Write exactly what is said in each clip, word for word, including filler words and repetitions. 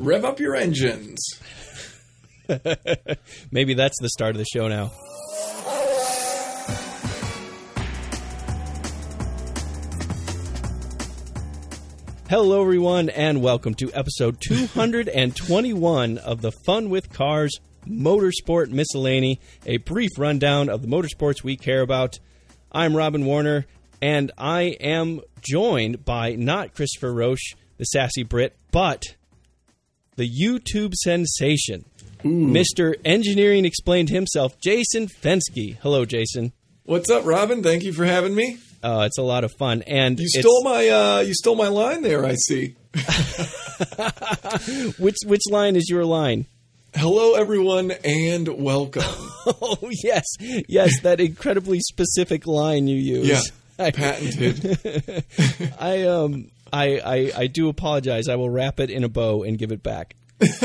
Rev up your engines. Maybe that's the start of the show now. Hello, everyone, and welcome to episode two hundred twenty-one of the Fun with Cars Motorsport Miscellany, a brief rundown of the motorsports we care about. I'm Robin Warner, and I am joined by not Christopher Roche, the sassy Brit, but the YouTube sensation, Ooh. Mister Engineering Explained himself, Jason Fenske. Hello, Jason. What's up, Robin? Thank you for having me. Uh, it's a lot of fun, and you stole my uh, you stole my line there. I see. which which line is your line? Hello, everyone, and welcome. Oh yes, yes, that incredibly specific line you use. Yeah, I, patented. I um I, I I do apologize. I will wrap it in a bow and give it back.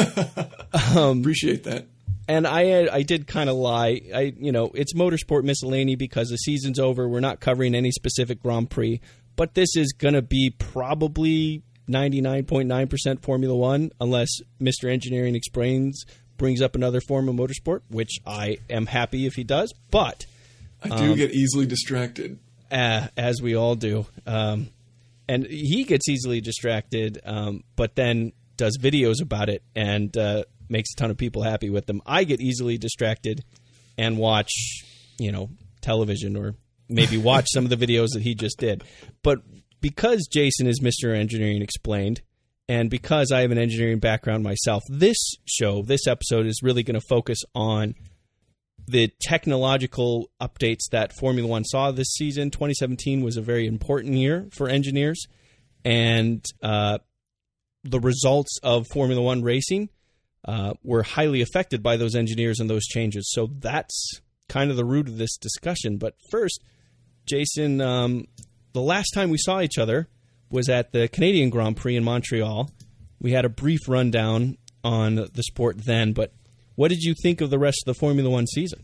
um, Appreciate that. And I I did kind of lie. I you know it's Motorsport Miscellany because the season's over. We're not covering any specific Grand Prix, but this is going to be probably ninety-nine point nine percent Formula One, unless Mister Engineering Explains brings up another form of motorsport, which I am happy if he does. But I do um, get easily distracted, uh, as we all do, um, and he gets easily distracted, um, but then does videos about it and. Uh, makes a ton of people happy with them. I get easily distracted and watch, you know, television or maybe watch some of the videos that he just did. But because Jason is Mister Engineering Explained, and because I have an engineering background myself, this show, this episode is really going to focus on the technological updates that Formula One saw this season. twenty seventeen was a very important year for engineers, and uh, the results of Formula One racing Uh, were highly affected by those engineers and those changes. So that's kind of the root of this discussion. But first, Jason, um, the last time we saw each other was at the Canadian Grand Prix in Montreal. We had a brief rundown on the sport then, but what did you think of the rest of the Formula One season?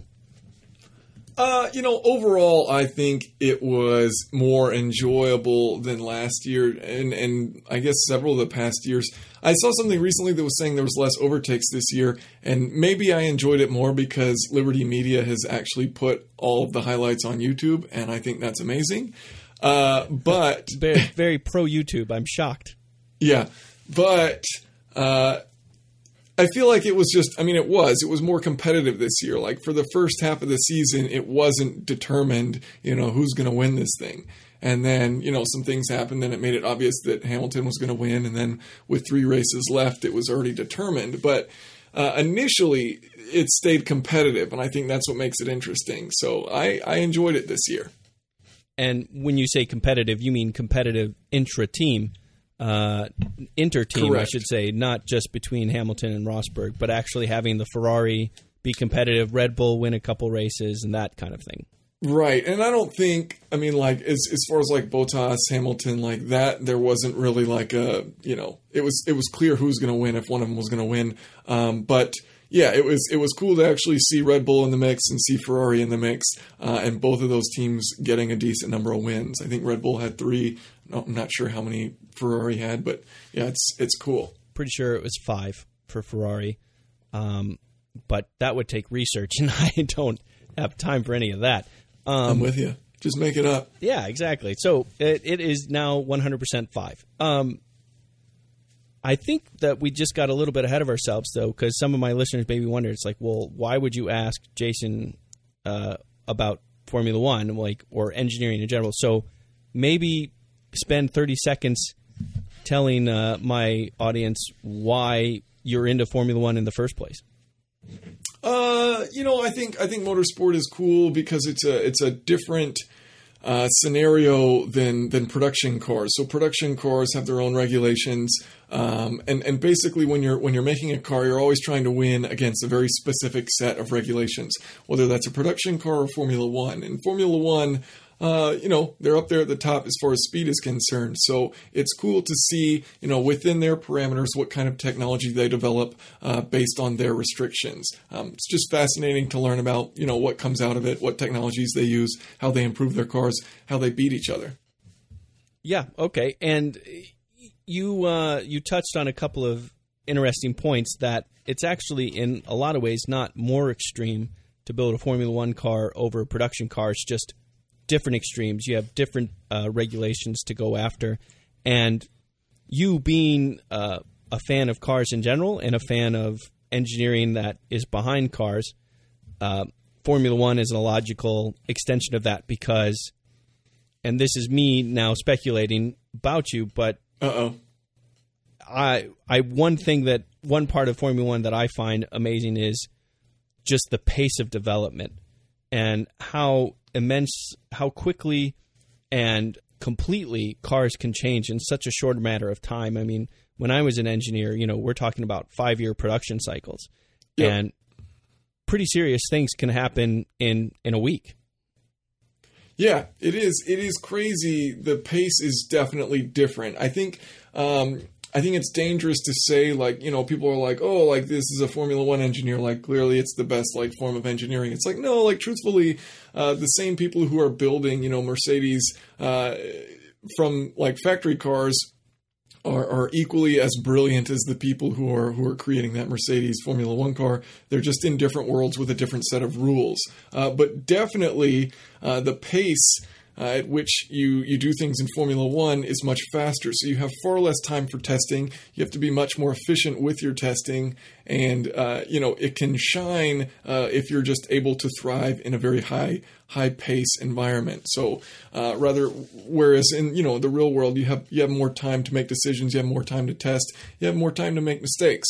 Uh, you know, overall, I think it was more enjoyable than last year, and, and I guess several of the past years. I saw something recently that was saying there was less overtakes this year, and maybe I enjoyed it more because Liberty Media has actually put all of the highlights on YouTube, and I think that's amazing. Uh, but very, very pro YouTube. I'm shocked. Yeah, but uh, I feel like it was just, I mean, it was. It was more competitive this year. Like, for the first half of the season, it wasn't determined, you know, who's going to win this thing. And then, you know, some things happened, and it made it obvious that Hamilton was going to win. And then with three races left, it was already determined. But uh, initially, it stayed competitive, and I think that's what makes it interesting. So I, I enjoyed it this year. And when you say competitive, you mean competitive intra-team. Uh, inter-team, Correct. I should say, not just between Hamilton and Rosberg, but actually having the Ferrari be competitive, Red Bull win a couple races, and that kind of thing. Right, and I don't think, I mean, like, as as far as, like, Bottas, Hamilton, like that, there wasn't really, like, a, you know, it was it was clear who was going to win if one of them was going to win. Um, but, yeah, it was it was cool to actually see Red Bull in the mix and see Ferrari in the mix, uh, and both of those teams getting a decent number of wins. I think Red Bull had three. No, I'm not sure how many Ferrari had, but, yeah, it's it's cool. Pretty sure it was five for Ferrari, um, but that would take research, and I don't have time for any of that. Um, I'm with you. Just make it up. Yeah, exactly. So it, it is now one hundred percent five. Um, I think that we just got a little bit ahead of ourselves, though, because some of my listeners maybe wonder, it's like, well, why would you ask Jason uh, about Formula One, like, or engineering in general? So maybe spend thirty seconds telling uh, my audience why you're into Formula One in the first place. Uh, you know, I think I think motorsport is cool because it's a it's a different uh, scenario than than production cars. So production cars have their own regulations, um, and and basically when you're when you're making a car, you're always trying to win against a very specific set of regulations, whether that's a production car or Formula One. And Formula One, Uh, you know, they're up there at the top as far as speed is concerned. So it's cool to see, you know, within their parameters, what kind of technology they develop uh, based on their restrictions. Um, it's just fascinating to learn about, you know, what comes out of it, what technologies they use, how they improve their cars, how they beat each other. Yeah, okay. And you uh, you touched on a couple of interesting points that it's actually in a lot of ways not more extreme to build a Formula One car over a production car. It's just different extremes. You have different uh, regulations to go after. And you being uh, a fan of cars in general and a fan of engineering that is behind cars, uh, Formula One is a logical extension of that because, and this is me now speculating about you, but uh-oh. I, I, one thing that, one part of Formula One that I find amazing is just the pace of development and how immense, how quickly and completely cars can change in such a short matter of time. I mean, when I was an engineer, you know, we're talking about five-year production cycles, yep. and pretty serious things can happen in, in a week. Yeah, it is. It is crazy. The pace is definitely different. I think, um, I think it's dangerous to say, like, you know, people are like, oh, like, this is a Formula One engineer. Like, clearly it's the best, like, form of engineering. It's like, no, like, truthfully, uh, the same people who are building, you know, Mercedes uh, from, like, factory cars are, are equally as brilliant as the people who are who are creating that Mercedes Formula One car. They're just in different worlds with a different set of rules. Uh, but definitely uh, the pace Uh, at which you, you do things in Formula One is much faster. So you have far less time for testing. You have to be much more efficient with your testing. And, uh, you know, it can shine uh, if you're just able to thrive in a very high, high pace environment. So uh, rather, whereas in, you know, the real world, you have, you have more time to make decisions. You have more time to test. You have more time to make mistakes.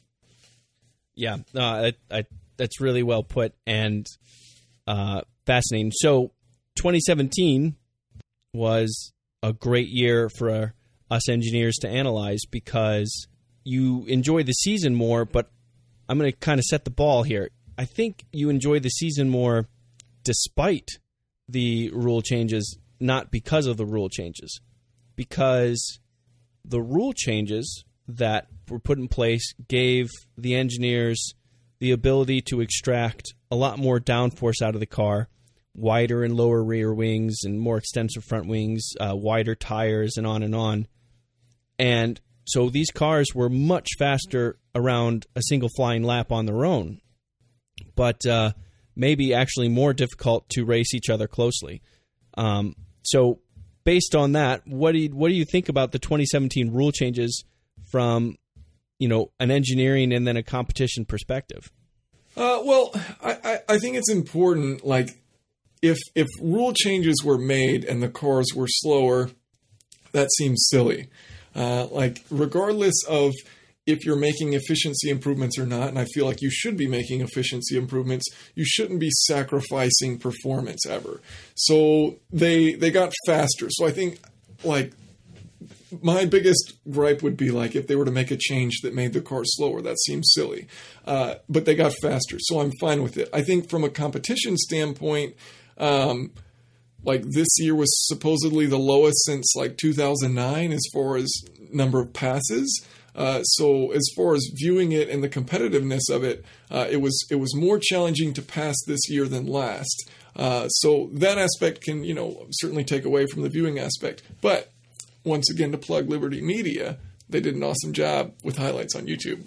Yeah, uh, I, I, that's really well put and uh, fascinating. So, twenty seventeen was a great year for uh, us engineers to analyze because you enjoy the season more, but I'm going to kind of set the ball here. I think you enjoy the season more despite the rule changes, not because of the rule changes. Because the rule changes that were put in place gave the engineers the ability to extract a lot more downforce out of the car, wider and lower rear wings and more extensive front wings, uh, wider tires, and on and on. And so these cars were much faster around a single flying lap on their own, but uh, maybe actually more difficult to race each other closely. Um, so based on that, what do you, what do you think about the twenty seventeen rule changes from, you know, an engineering and then a competition perspective? Uh, well, I, I, I think it's important, like, If if rule changes were made and the cars were slower, that seems silly. Uh, like, regardless of if you're making efficiency improvements or not, and I feel like you should be making efficiency improvements, you shouldn't be sacrificing performance ever. So they they got faster. So I think, like, my biggest gripe would be, like, if they were to make a change that made the car slower, that seems silly. Uh, but they got faster, so I'm fine with it. I think from a competition standpoint, Um, like, this year was supposedly the lowest since, like, two thousand nine as far as number of passes. Uh, so as far as viewing it and the competitiveness of it, uh, it was it was more challenging to pass this year than last. Uh, so that aspect can, you know, certainly take away from the viewing aspect. But once again, to plug Liberty Media, they did an awesome job with highlights on YouTube.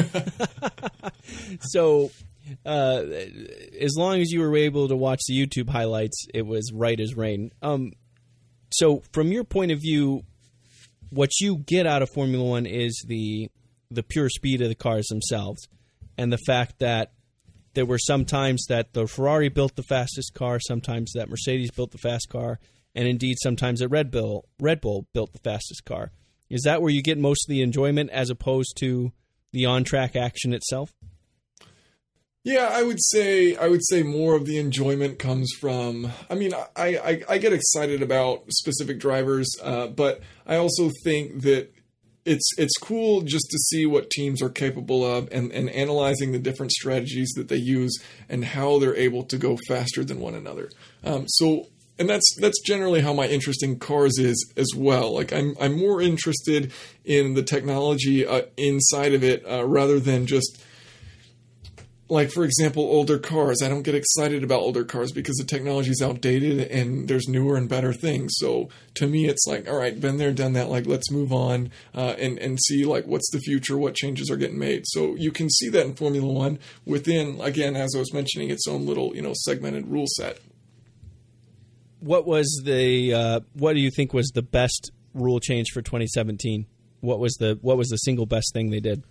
So, uh, as long as you were able to watch the YouTube highlights, it was right as rain. Um, so from your point of view, what you get out of Formula One is the the pure speed of the cars themselves, and the fact that there were some times that the Ferrari built the fastest car, sometimes that Mercedes built the fast car, and indeed sometimes that Red Bull Red Bull built the fastest car. Is that where you get most of the enjoyment as opposed to the on-track action itself? Yeah, I would say I would say more of the enjoyment comes from. I mean, I I, I get excited about specific drivers, uh, but I also think that it's it's cool just to see what teams are capable of and, and analyzing the different strategies that they use and how they're able to go faster than one another. Um, so. And that's that's generally how my interest in cars is as well. Like, I'm I'm more interested in the technology uh, inside of it uh, rather than just like, for example, older cars. I don't get excited about older cars because the technology is outdated and there's newer and better things. So to me, it's like, all right, been there, done that. Like, let's move on uh, and, and see, like, what's the future, what changes are getting made. So you can see that in Formula One within, again, as I was mentioning, its own little, you know, segmented rule set. What was the, uh, what do you think was the best rule change for twenty seventeen? What was the, what was the single best thing they did?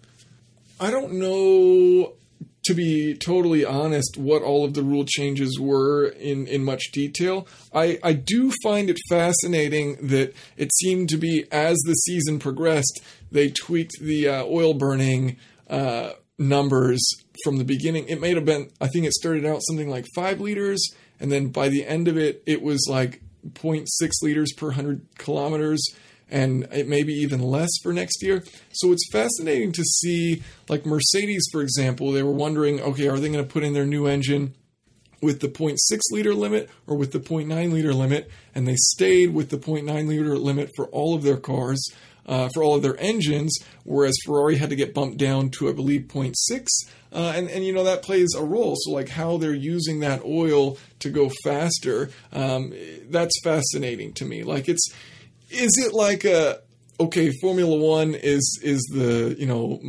I don't know, to be totally honest, what all of the rule changes were in, in much detail. I, I do find it fascinating that it seemed to be, as the season progressed, they tweaked the uh, oil burning uh, numbers from the beginning. It may have been, I think it started out something like five liters, and then by the end of it, it was like zero point six liters per one hundred kilometers. And it may be even less for next year. So it's fascinating to see, like Mercedes, for example, they were wondering, okay, are they going to put in their new engine with the zero point six liter limit or with the zero point nine liter limit? And they stayed with the zero point nine liter limit for all of their cars, uh, for all of their engines, whereas Ferrari had to get bumped down to, I believe, zero point six. Uh, and, and, you know, that plays a role. So, like, how they're using that oil to go faster, um, that's fascinating to me. Like, it's... Is it like a, okay, Formula One is is the, you know,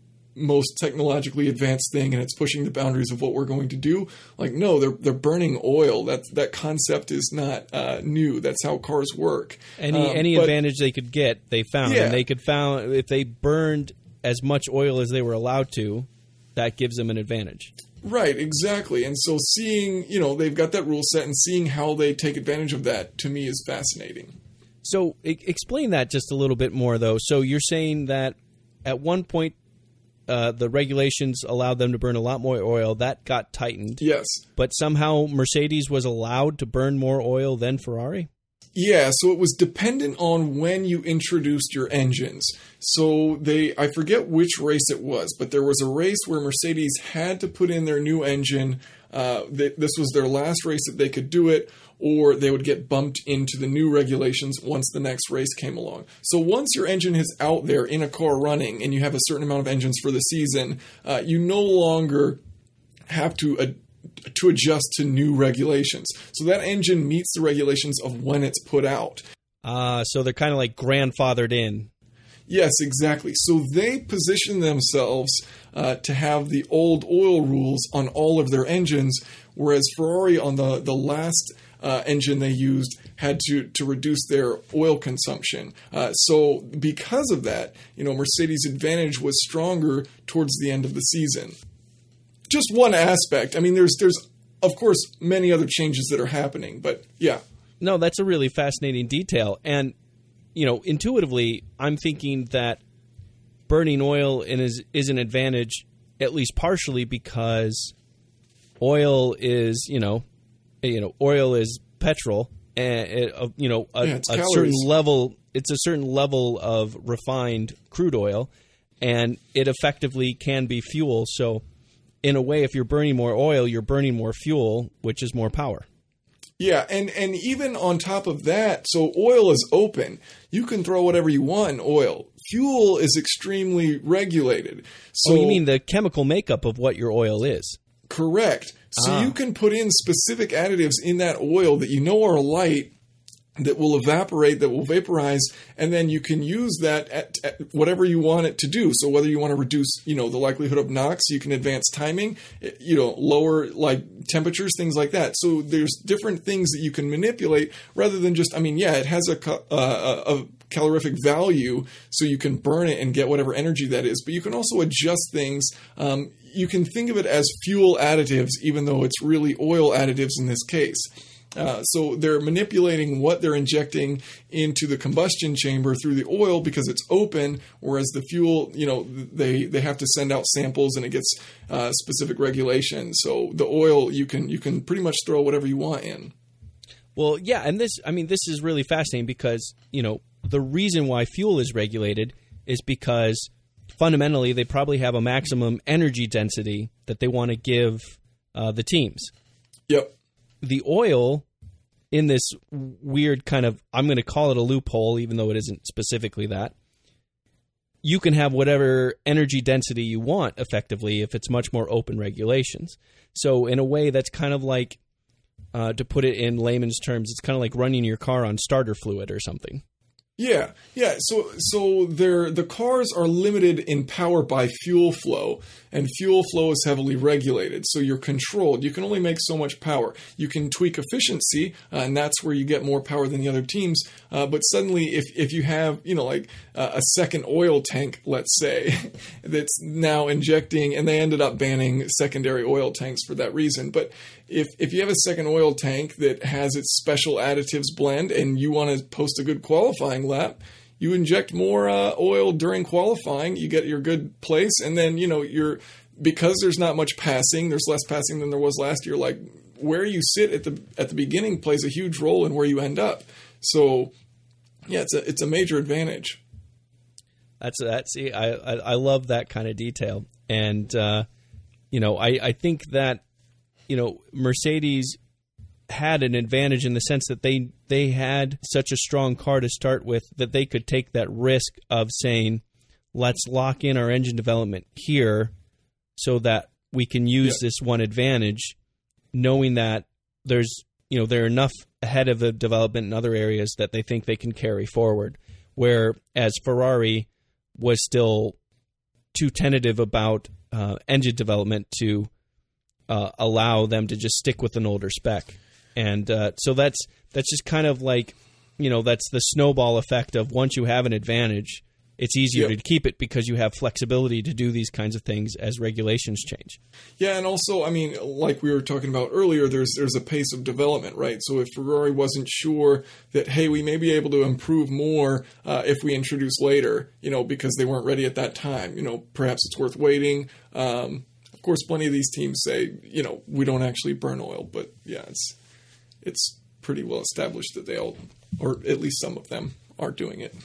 most technologically advanced thing and it's pushing the boundaries of what we're going to do? Like, no, they're they're burning oil. That that concept is not uh, new. That's how cars work. Any um, any but, advantage they could get, they found. Yeah. And they could found if they burned as much oil as they were allowed to, that gives them an advantage. Right, exactly. And so seeing, you know, they've got that rule set and seeing how they take advantage of that, to me, is fascinating. So I- explain that just a little bit more, though. So you're saying that at one point uh, the regulations allowed them to burn a lot more oil. That got tightened. Yes. But somehow Mercedes was allowed to burn more oil than Ferrari? Yeah, so it was dependent on when you introduced your engines. So they, I forget which race it was, but there was a race where Mercedes had to put in their new engine. Uh, they, this was their last race that they could do it, or they would get bumped into the new regulations once the next race came along. So once your engine is out there in a car running and you have a certain amount of engines for the season, uh, you no longer have to uh, to adjust to new regulations. So that engine meets the regulations of when it's put out. Uh, so they're kind of like grandfathered in. Yes, exactly. So they position themselves uh, to have the old oil rules on all of their engines, whereas Ferrari on the, the last uh, engine they used had to, to reduce their oil consumption. Uh, so because of that, you know, Mercedes' advantage was stronger towards the end of the season. Just one aspect. I mean, there's, there's of course, many other changes that are happening, but yeah. No, that's a really fascinating detail. And, you know, intuitively, I'm thinking that burning oil is, is an advantage, at least partially, because oil is, you know, you know, oil is petrol, and it, uh, you know, a, yeah, a certain level. It's a certain level of refined crude oil, and it effectively can be fuel. So, in a way, if you're burning more oil, you're burning more fuel, which is more power. Yeah, and, and even on top of that, so oil is open. You can throw whatever you want in oil. Fuel is extremely regulated. So, oh, you mean the chemical makeup of what your oil is? Correct. So ah. you can put in specific additives in that oil that you know are light, that will evaporate, that will vaporize, and then you can use that at, at whatever you want it to do. So whether you want to reduce, you know, the likelihood of NOx, you can advance timing, you know, lower like temperatures, things like that. So there's different things that you can manipulate rather than just, I mean, yeah, it has a, uh, a calorific value, so you can burn it and get whatever energy that is, but you can also adjust things. Um, you can think of it as fuel additives, even though it's really oil additives in this case. Uh, so they're manipulating what they're injecting into the combustion chamber through the oil because it's open, whereas the fuel, you know, they, they have to send out samples and it gets uh, specific regulations. So the oil, you can you can pretty much throw whatever you want in. Well, yeah, and this, I mean, this is really fascinating because, you know, the reason why fuel is regulated is because fundamentally they probably have a maximum energy density that they want to give uh, the teams. Yep. The oil in this weird kind of, I'm going to call it a loophole, even though it isn't specifically that, you can have whatever energy density you want effectively if it's much more open regulations. So in a way, that's kind of like, uh, to put it in layman's terms, it's kind of like running your car on starter fluid or something. Yeah, yeah. So, so they're, the cars are limited in power by fuel flow, and fuel flow is heavily regulated. So you're controlled. You can only make so much power. You can tweak efficiency, uh, and that's where you get more power than the other teams. Uh, but suddenly, if if you have, you know, like uh, a second oil tank, let's say, that's now injecting, and they ended up banning secondary oil tanks for that reason. But if if you have a second oil tank that has its special additives blend, and you want to post a good qualifying lap, you inject more uh, oil during qualifying, you get your good place, and then, you know, you're, because there's not much passing, there's less passing than there was last year, like where you sit at the at the beginning plays a huge role in where you end up. So yeah, it's a it's a major advantage. That's that's I I, I love that kind of detail. And uh, you know, I, I think that, you know, Mercedes had an advantage in the sense that they they had such a strong car to start with that they could take that risk of saying, let's lock in our engine development here so that we can use yeah. this one advantage, knowing that there's, you know, they're enough ahead of the development in other areas that they think they can carry forward. Whereas Ferrari was still too tentative about uh, engine development to uh, allow them to just stick with an older spec. And uh, so that's that's just kind of like, you know, that's the snowball effect of once you have an advantage, it's easier yep. to keep it because you have flexibility to do these kinds of things as regulations change. Yeah, and also, I mean, like we were talking about earlier, there's there's a pace of development, right? So if Ferrari wasn't sure that, hey, we may be able to improve more uh, if we introduce later, you know, because they weren't ready at that time, you know, perhaps it's worth waiting. Um, of course, plenty of these teams say, you know, we don't actually burn oil, but yeah, it's it's pretty well established that they all, or at least some of them, are doing it.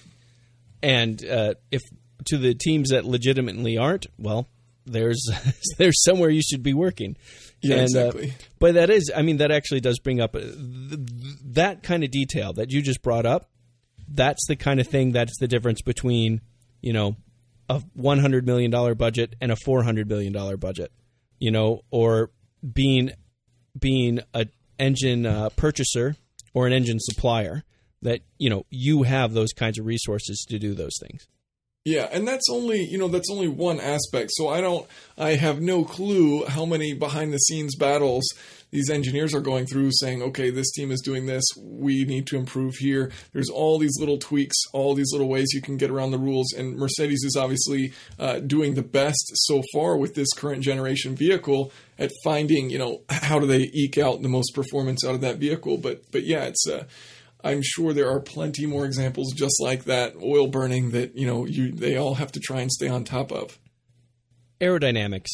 And uh, if to the teams that legitimately aren't, well, there's there's somewhere you should be working. Yeah, and, exactly. Uh, but that is, I mean, that actually does bring up uh, th- that kind of detail that you just brought up. That's the kind of thing that's the difference between, you know, a one hundred million dollars budget and a four hundred million dollars budget, you know, or being being a engine uh, purchaser or an engine supplier, that, you know, you have those kinds of resources to do those things. Yeah, and that's only, you know, that's only one aspect. So I don't, I have no clue how many behind the scenes battles these engineers are going through saying, okay, this team is doing this, we need to improve here. There's all these little tweaks, all these little ways you can get around the rules. And Mercedes is obviously uh, doing the best so far with this current generation vehicle at finding, you know, how do they eke out the most performance out of that vehicle. But, but yeah, it's, uh, I'm sure there are plenty more examples just like that, oil burning, that, you know, you they all have to try and stay on top of. Aerodynamics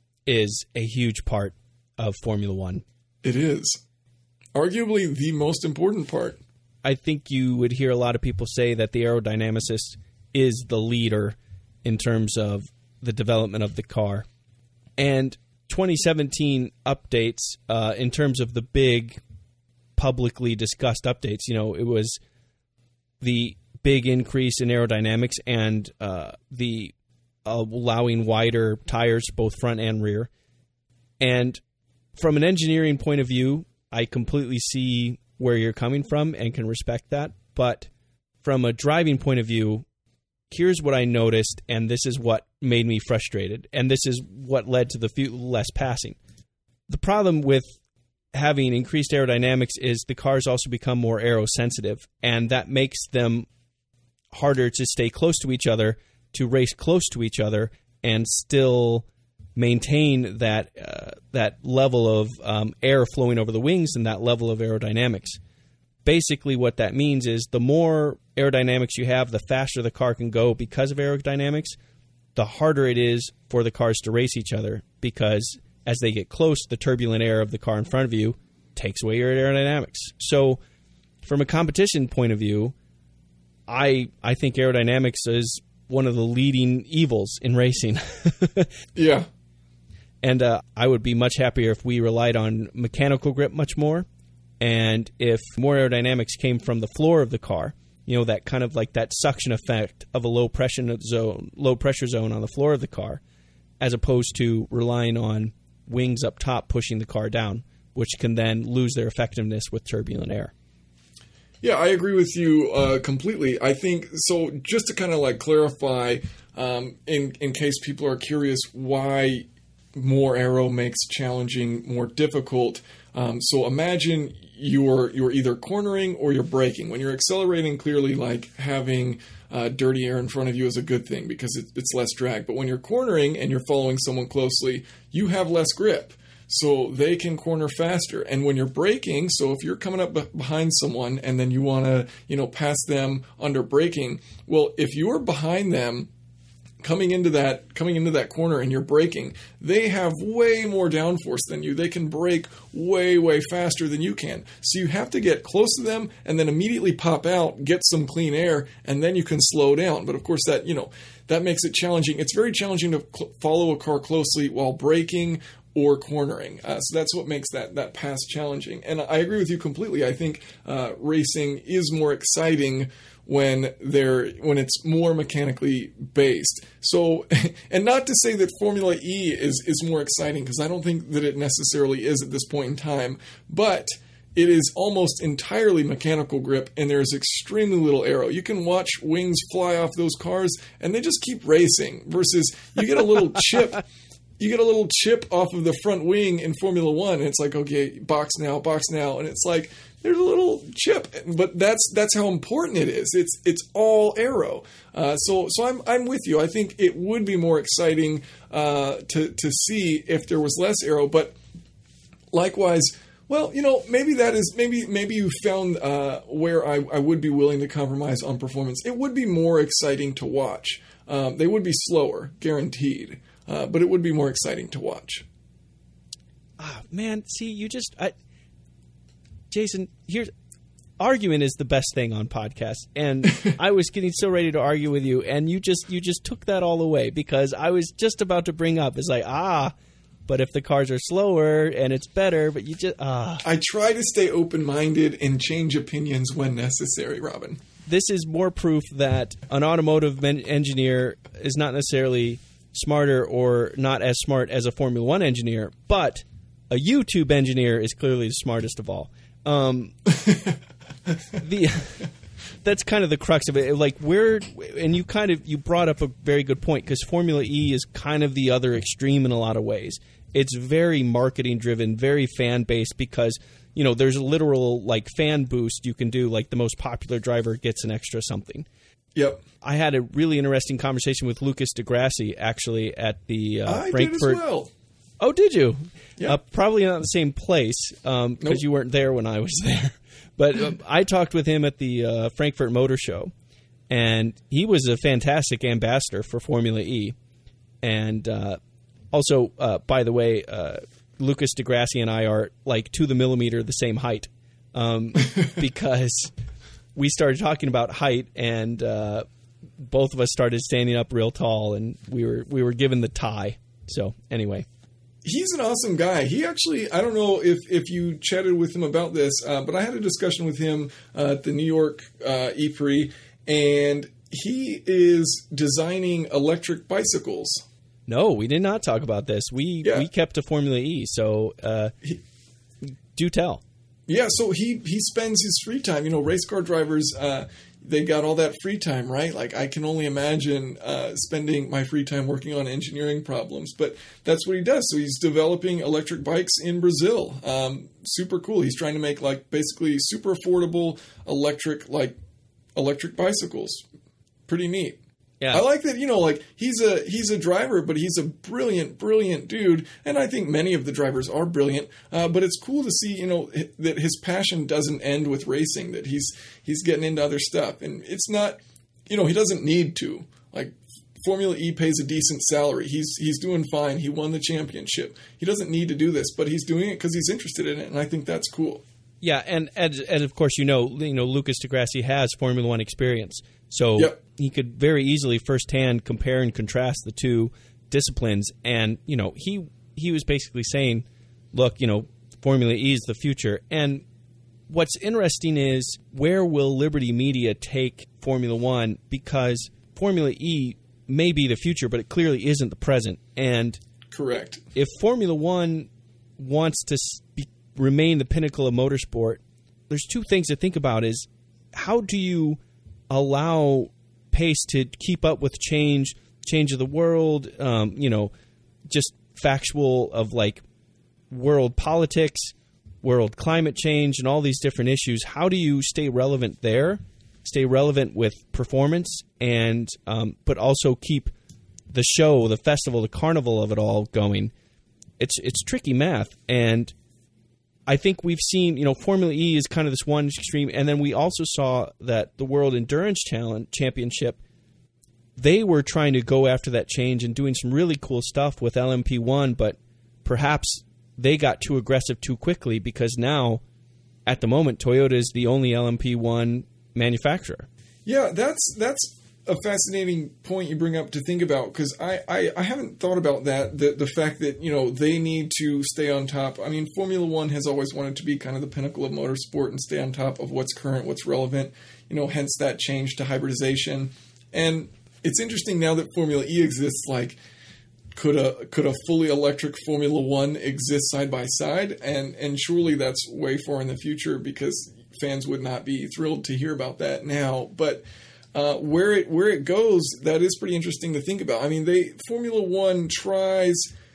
is a huge part of Formula One. It is. Arguably the most important part. I think you would hear a lot of people say that the aerodynamicist is the leader in terms of the development of the car. And twenty seventeen updates, uh, in terms of the big publicly discussed updates, you know, it was the big increase in aerodynamics and uh, the uh, allowing wider tires, both front and rear. And from an engineering point of view, I completely see where you're coming from and can respect that. But from a driving point of view, here's what I noticed, and this is what made me frustrated, and this is what led to the few less passing. The problem with having increased aerodynamics is the cars also become more aerosensitive, and that makes them harder to stay close to each other, to race close to each other, and still maintain that uh, that level of um, air flowing over the wings and that level of aerodynamics. Basically, what that means is the more aerodynamics you have, the faster the car can go because of aerodynamics, the harder it is for the cars to race each other, because as they get close, the turbulent air of the car in front of you takes away your aerodynamics. So from a competition point of view, I I think aerodynamics is one of the leading evils in racing. Yeah. And uh, I would be much happier if we relied on mechanical grip much more, and if more aerodynamics came from the floor of the car. you know, that kind of like that suction effect of a low pressure zone, low pressure zone on the floor of the car, as opposed to relying on wings up top pushing the car down, which can then lose their effectiveness with turbulent air. Yeah, I agree with you uh, completely. I think, so just to kind of like clarify, um, in, in case people are curious why more aero makes challenging more difficult. Um, so imagine you're you're either cornering or you're braking. When you're accelerating, clearly like having uh, dirty air in front of you is a good thing because it, it's less drag. But when you're cornering and you're following someone closely, you have less grip. So they can corner faster. And when you're braking, so if you're coming up b- behind someone and then you want to, you know, pass them under braking, well, if you're behind them coming into that coming into that corner and you're braking, they have way more downforce than you. They can brake way, way faster than you can. So you have to get close to them and then immediately pop out, get some clean air, and then you can slow down. But of course that, you know, that makes it challenging. It's very challenging to cl- follow a car closely while braking or cornering. Uh, so that's what makes that, that pass challenging. And I agree with you completely. I think uh, racing is more exciting when they're when it's more mechanically based. So, and not to say that Formula E is, is more exciting, because I don't think that it necessarily is at this point in time, but it is almost entirely mechanical grip, and there's extremely little aero. You can watch wings fly off those cars, and they just keep racing, versus you get a little chip You get a little chip off of the front wing in Formula One, and it's like, okay, box now, box now, and it's like there's a little chip, but that's that's how important it is. It's it's all aero. Uh, so so I'm I'm with you. I think it would be more exciting uh, to to see if there was less aero, but likewise, well, you know, maybe that is maybe maybe you found uh, where I, I would be willing to compromise on performance. It would be more exciting to watch. Um, they would be slower, guaranteed. Uh, but it would be more exciting to watch. Ah, man, see, you just... I, Jason, here's... Arguing is the best thing on podcasts, and I was getting so ready to argue with you, and you just you just took that all away, because I was just about to bring up, it's like, ah, but if the cars are slower and it's better, but you just... ah. I try to stay open-minded and change opinions when necessary, Robin. This is more proof that an automotive men- engineer is not necessarily smarter or not as smart as a Formula One engineer, but a YouTube engineer is clearly the smartest of all. Um, the that's kind of the crux of it. Like where, and you kind of you brought up a very good point, because Formula E is kind of the other extreme in a lot of ways. It's very marketing driven, very fan based, because you know there's a literal like fan boost you can do. Like the most popular driver gets an extra something. Yep. I had a really interesting conversation with Lucas Degrassi actually at the uh, I Frankfurt. did as well. Oh, did you? Yeah. Uh, probably not the same place because um, nope. you weren't there when I was there. But um, I talked with him at the uh, Frankfurt Motor Show, and he was a fantastic ambassador for Formula E. And uh, also, uh, by the way, uh, Lucas Degrassi and I are like to the millimeter the same height um, because we started talking about height, and uh, both of us started standing up real tall, and we were we were given the tie. So anyway, he's an awesome guy. He actually, I don't know if, if you chatted with him about this, uh, but I had a discussion with him uh, at the New York uh, E Prix, and he is designing electric bicycles. No, we did not talk about this. We yeah. we kept to Formula E, so uh, he, do tell. Yeah, so he, he spends his free time, you know, race car drivers, uh, they got all that free time, right? Like, I can only imagine uh, spending my free time working on engineering problems, but that's what he does. So he's developing electric bikes in Brazil. Um, super cool. He's trying to make, like, basically super affordable electric, like, electric bicycles. Pretty neat. Yeah. I like that, you know, like he's a he's a driver, but he's a brilliant, brilliant dude. And I think many of the drivers are brilliant. Uh, but it's cool to see, you know, that his passion doesn't end with racing, that he's he's getting into other stuff. And it's not, you know, he doesn't need to. Like Formula E pays a decent salary. He's he's doing fine. He won the championship. He doesn't need to do this, but he's doing it because he's interested in it. And I think that's cool. Yeah, and, and and of course, you know, you know, Lucas Degrassi has Formula One experience. So yep. he could very easily firsthand compare and contrast the two disciplines. And, you know, he he was basically saying, look, you know, Formula E is the future. And what's interesting is where will Liberty Media take Formula One? Because Formula E may be the future, but it clearly isn't the present. And correct. If Formula One wants to be, remain the pinnacle of motorsport, there's two things to think about. Is how do you allow pace to keep up with change, change of the world, um, you know, just factual of like world politics, world climate change, and all these different issues. How do you stay relevant there, stay relevant with performance, and um, but also keep the show, the festival, the carnival of it all going? It's it's tricky math, and I think we've seen, you know, Formula E is kind of this one extreme, and then we also saw that the World Endurance Challenge Championship, they were trying to go after that change and doing some really cool stuff with L M P one, but perhaps they got too aggressive too quickly, because now, at the moment, Toyota is the only L M P one manufacturer. Yeah, that's that's a fascinating point you bring up to think about, because I, I, I haven't thought about that, the, the fact that, you know, they need to stay on top. I mean, Formula One has always wanted to be kind of the pinnacle of motorsport and stay on top of what's current, what's relevant, you know, hence that change to hybridization. And it's interesting now that Formula E exists, like, could a could a fully electric Formula One exist side by side? And and surely that's way far in the future, because fans would not be thrilled to hear about that now. But uh, where it where it goes, that is pretty interesting to think about. I mean, they Formula One tries.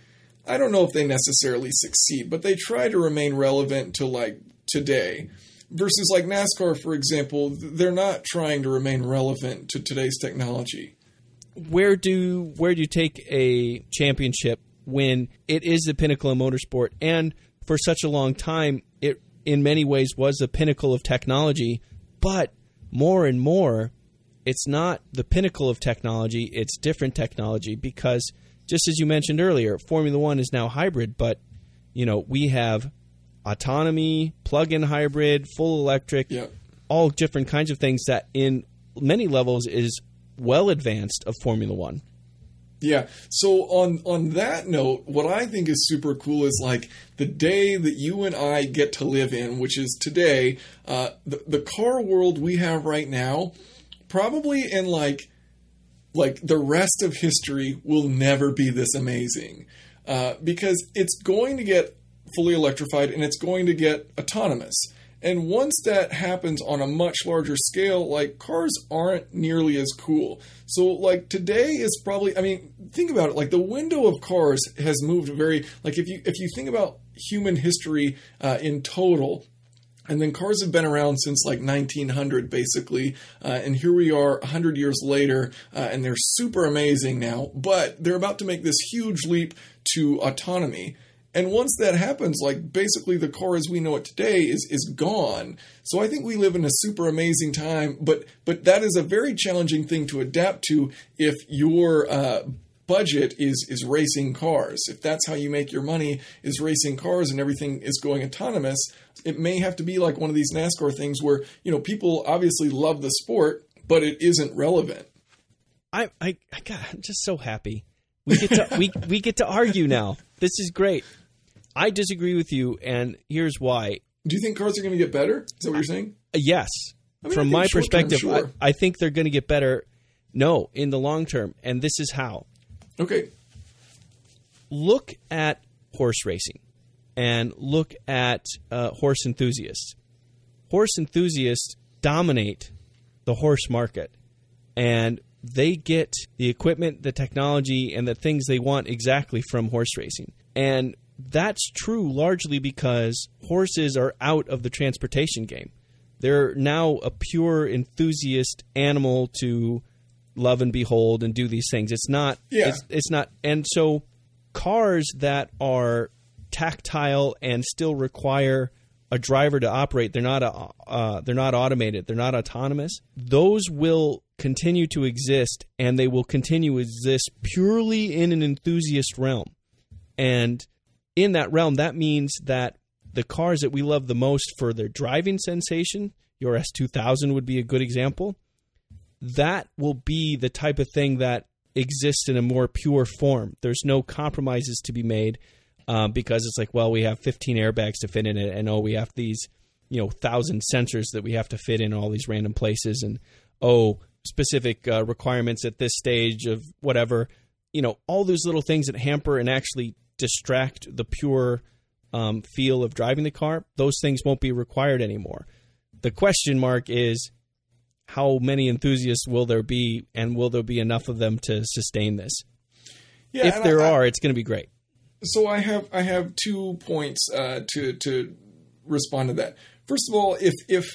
I don't know if they necessarily succeed, but they try to remain relevant to like today. Versus like NASCAR, for example, they're not trying to remain relevant to today's technology. Where do where do you take a championship when it is the pinnacle of motorsport, and for such a long time it in many ways was the pinnacle of technology, but more and more it's not the pinnacle of technology, it's different technology, because just as you mentioned earlier, Formula One is now hybrid, but you know, we have autonomy, plug-in hybrid, full electric, yeah. all different kinds of things that in many levels is well advanced of Formula One. Yeah. So on on that note, what I think is super cool is like the day that you and I get to live in, which is today, uh, the, the car world we have right now, probably in like like the rest of history will never be this amazing, uh, because it's going to get fully electrified and it's going to get autonomous. And once that happens on a much larger scale, like, cars aren't nearly as cool. So, like, today is probably, I mean, think about it, like, the window of cars has moved very, like, if you if you think about human history uh, in total, and then cars have been around since, like, nineteen hundred, basically, uh, and here we are one hundred years later, uh, and they're super amazing now, but they're about to make this huge leap to autonomy. And once that happens, like, basically the car as we know it today is is gone. So I think we live in a super amazing time, but but that is a very challenging thing to adapt to if your uh, budget is is racing cars. If that's how you make your money, is racing cars, and everything is going autonomous, it may have to be like one of these NASCAR things where, you know, people obviously love the sport, but it isn't relevant. I I, I God, I'm just so happy. We get to we we get to argue now. This is great. I disagree with you, and here's why. Do you think cars are going to get better? Is that what you're saying? Uh, yes. I mean, From my perspective, term, sure. I, I think they're going to get better. No, in the long term, and this is how. Okay. Look at horse racing, and look at uh, horse enthusiasts. Horse enthusiasts dominate the horse market, and they get the equipment, the technology, and the things they want exactly from horse racing. And that's true largely because horses are out of the transportation game. They're now a pure enthusiast animal to love and behold and do these things. It's not. Yeah. It's, it's not. And so, cars that are tactile and still require a driver to operate, they're not a, uh, they're not automated. They're not autonomous. Those will continue to exist, and they will continue to exist purely in an enthusiast realm. And in that realm, that means that the cars that we love the most for their driving sensation, your S two thousand would be a good example, that will be the type of thing that exists in a more pure form. There's no compromises to be made um, because it's like, well, we have fifteen airbags to fit in it, and oh, we have these you know, thousand sensors that we have to fit in all these random places, and oh, specific uh, requirements at this stage of whatever, you know, all those little things that hamper and actually distract the pure um, feel of driving the car. Those things won't be required anymore. The question mark is, how many enthusiasts will there be, and will there be enough of them to sustain this? Yeah, if there I, are, it's going to be great. So I have I have two points uh, to to respond to that. First of all, if if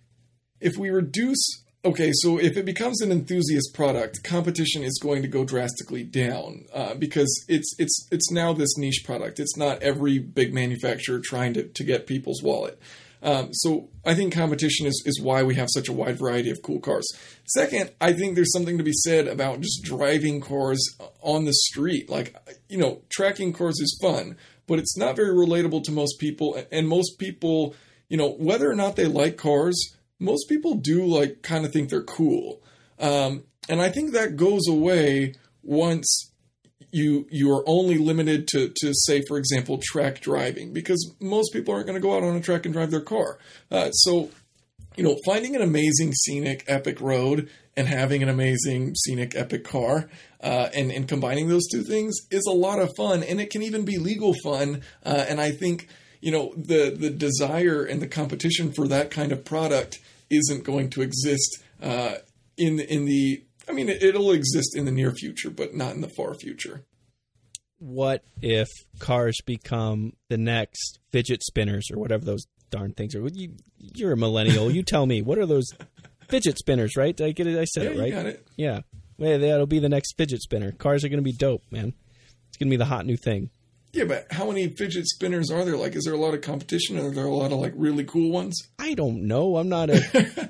if we reduce, okay, so if it becomes an enthusiast product, competition is going to go drastically down uh, because it's it's it's now this niche product. It's not every big manufacturer trying to to get people's wallet. Um, so I think competition is, is why we have such a wide variety of cool cars. Second, I think there's something to be said about just driving cars on the street. Like, you know, tracking cars is fun, but it's not very relatable to most people. And most people, you know, whether or not they like cars, most people do like kind of think they're cool. Um, and I think that goes away once You you are only limited to, to, say, for example, track driving, because most people aren't going to go out on a track and drive their car. Uh, so, you know, finding an amazing, scenic, epic road and having an amazing, scenic, epic car uh, and, and combining those two things is a lot of fun. And it can even be legal fun. Uh, and I think, you know, the, the desire and the competition for that kind of product isn't going to exist uh, in in the... I mean, it'll exist in the near future, but not in the far future. What if cars become the next fidget spinners or whatever those darn things are? You, you're a millennial. You tell me. What are those fidget spinners, right? Did I get it? I said yeah, it, right? You got it. Yeah. Well, that'll be the next fidget spinner. Cars are going to be dope, man. It's going to be the hot new thing. Yeah, but how many fidget spinners are there? Like, is there a lot of competition? Are there a lot of, like, really cool ones? I don't know. I'm not a...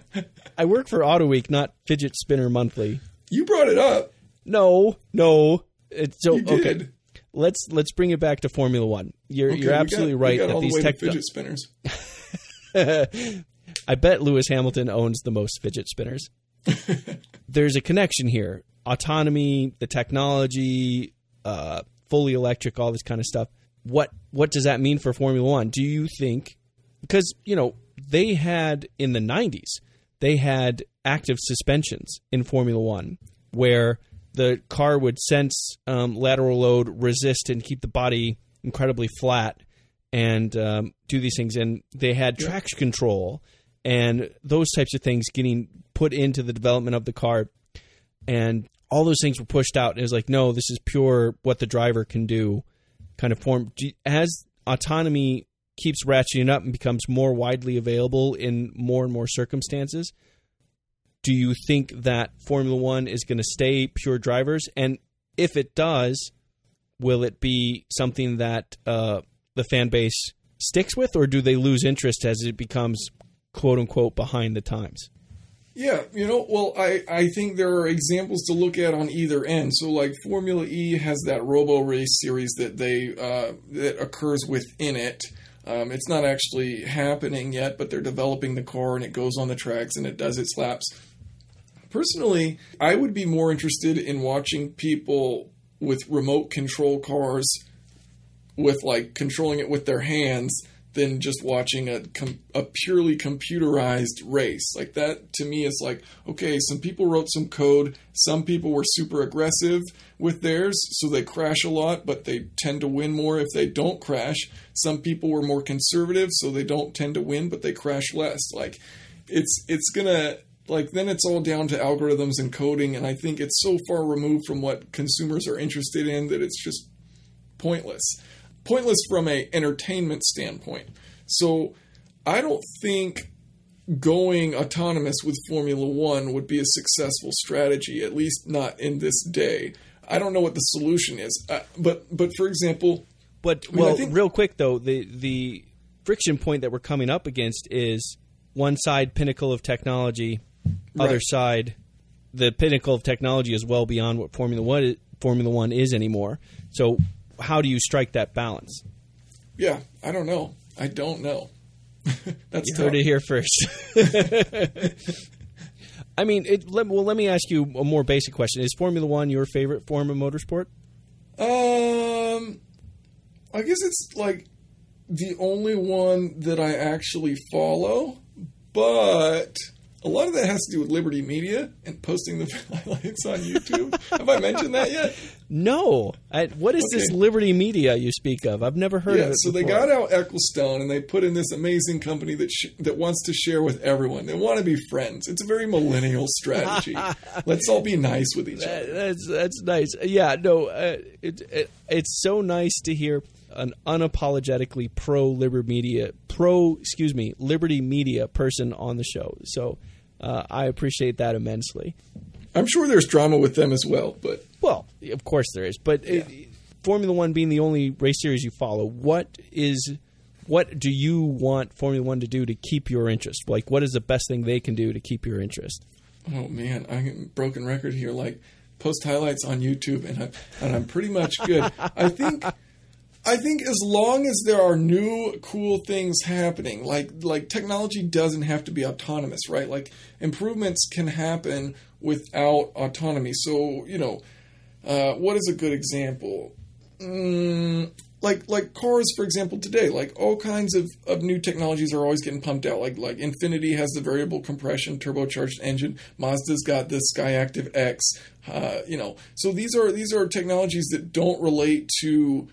I work for Auto Week, not Fidget Spinner Monthly. You brought it up. No, no. It's so you did. Okay. Let's let's bring it back to Formula One. You're okay, you're absolutely got, right that the these tech fidget spinners. I bet Lewis Hamilton owns the most fidget spinners. There's a connection here: autonomy, the technology, uh, fully electric, all this kind of stuff. What what does that mean for Formula One? Do you think? Because you know they had in the nineties. They had active suspensions in Formula One where the car would sense um, lateral load, resist, and keep the body incredibly flat and um, do these things. And they had yeah. traction control and those types of things getting put into the development of the car. And all those things were pushed out. It was like, no, this is pure what the driver can do kind of form. As autonomy keeps ratcheting up and becomes more widely available in more and more circumstances, do you think that Formula One is going to stay pure drivers? And if it does, will it be something that uh, the fan base sticks with, or do they lose interest as it becomes, quote unquote, behind the times? Yeah, you know, well, I, I think there are examples to look at on either end. So, like, Formula E has that Robo Race series that they uh, that occurs within it. Um, it's not actually happening yet, but they're developing the car and it goes on the tracks and it does its laps. Personally, I would be more interested in watching people with remote control cars with like controlling it with their hands than just watching a, com- a purely computerized race. Like that to me is like, okay, some people wrote some code. Some people were super aggressive with theirs, so they crash a lot, but they tend to win more if they don't crash. Some people were more conservative, so they don't tend to win, but they crash less. Like it's, it's gonna, like then it's all down to algorithms and coding. And I think it's so far removed from what consumers are interested in that it's just pointless. Pointless from a entertainment standpoint. So I don't think going autonomous with Formula One would be a successful strategy, at least not in this day. I don't know what the solution is. Uh, but but for example... But, I mean, well, think, real quick, though, the, the friction point that we're coming up against is one side, pinnacle of technology, right. Other side, the pinnacle of technology is well beyond what Formula One, Formula One is anymore. So how do you strike that balance? Yeah, I don't know. I don't know. That's you tough. Heard it here first. I mean, it, let, well, let me ask you a more basic question. Is Formula One your favorite form of motorsport? Um, I guess it's like the only one that I actually follow, but a lot of that has to do with Liberty Media and posting the highlights on YouTube. Have I mentioned that yet? No. I, what is okay. this Liberty Media you speak of? I've never heard yeah, of it so before. They got out Ecclestone, and they put in this amazing company that sh- that wants to share with everyone. They want to be friends. It's a very millennial strategy. Let's all be nice with each that, other. That's that's nice. Yeah, no, uh, it, it, it's so nice to hear an unapologetically pro Liberty Media, pro, excuse me, Liberty Media person on the show. So uh, I appreciate that immensely. I'm sure there's drama with them as well, but well, of course there is. But yeah. it, Formula One being the only race series you follow, what is what do you want Formula One to do to keep your interest? Like, what is the best thing they can do to keep your interest? Oh man, I'm broken record here. Like, post highlights on YouTube, and I'm, and I'm pretty much good. I think. I think as long as there are new cool things happening, like like technology doesn't have to be autonomous, right? Like improvements can happen without autonomy. So, you know, uh, what is a good example? Mm, like like cars, for example, today, like all kinds of, of new technologies are always getting pumped out. Like like Infiniti has the variable compression turbocharged engine. Mazda's got the Skyactiv X. Uh, you know, so these are these are technologies that don't relate to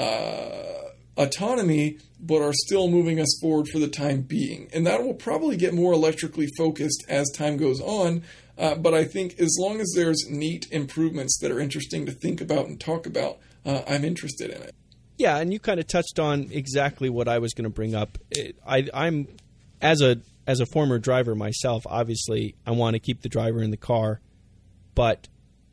Uh, autonomy, but are still moving us forward for the time being. And that will probably get more electrically focused as time goes on. Uh, but I think as long as there's neat improvements that are interesting to think about and talk about, uh, I'm interested in it. Yeah, and you kind of touched on exactly what I was going to bring up. It, I, I'm as a as a former driver myself. Obviously, I want to keep the driver in the car, but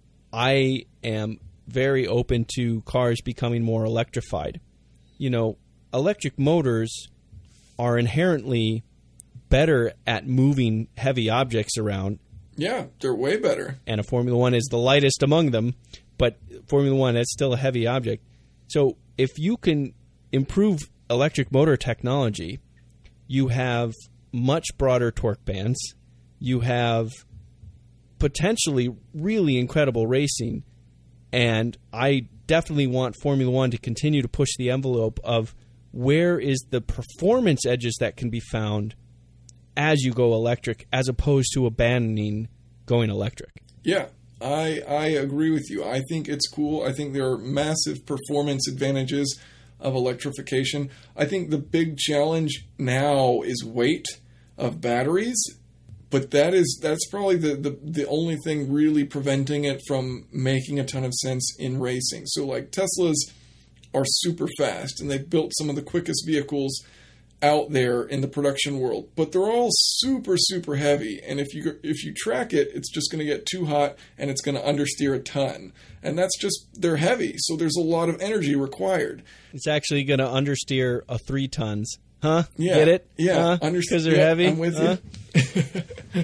I am very open to cars becoming more electrified. You know, electric motors are inherently better at moving heavy objects around. Yeah, they're way better. And a Formula One is the lightest among them, but Formula One, that's still a heavy object. So if you can improve electric motor technology, you have much broader torque bands. You have potentially really incredible racing. And I definitely want Formula One to continue to push the envelope of where is the performance edges that can be found as you go electric, as opposed to abandoning going electric. Yeah, I I agree with you. I think it's cool. I think there are massive performance advantages of electrification. I think the big challenge now is weight of batteries. But that is that's probably the, the, the only thing really preventing it from making a ton of sense in racing. So like Teslas are super fast, and they've built some of the quickest vehicles out there in the production world. But they're all super, super heavy. And if you if you track it, it's just going to get too hot, and it's going to understeer a ton. And that's just, they're heavy. So there's a lot of energy required. It's actually going to understeer a three tons. Huh? Yeah. Get it? Yeah. Because huh? they're yeah, heavy? I'm with huh? you.